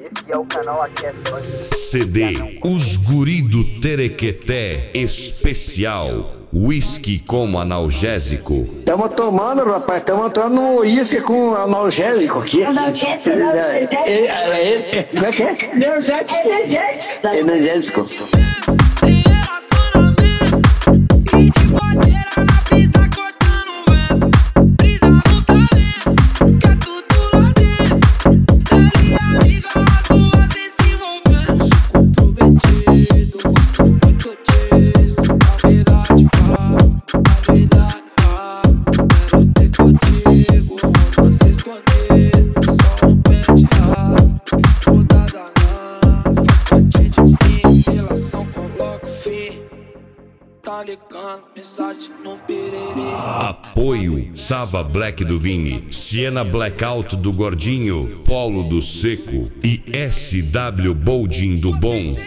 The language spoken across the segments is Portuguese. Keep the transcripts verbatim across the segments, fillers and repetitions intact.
Esse é o canal Aqui é Nós. C D Os Guri do Terequeté Especial. Whisky como analgésico. Estamos tomando, rapaz, estamos tomando um uísque com analgésico aqui. Analgésico, energético. Como é que é? energético. Energético. Tá ligando, mensagem no pererê. Apoio Sava Black do Vini, Siena Blackout do Gordinho, Polo do Seco e S W Boldin do Bom.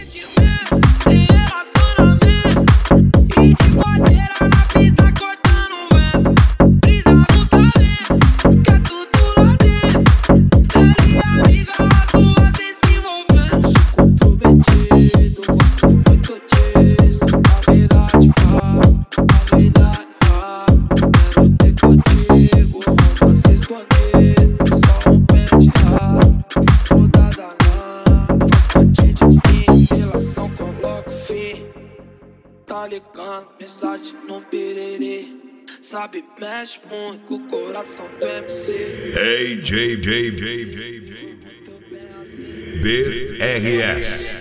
Tá ligando, mensagem no pererê. Sabe, mexe muito com o coração do M C. Hey, J J J J J B R S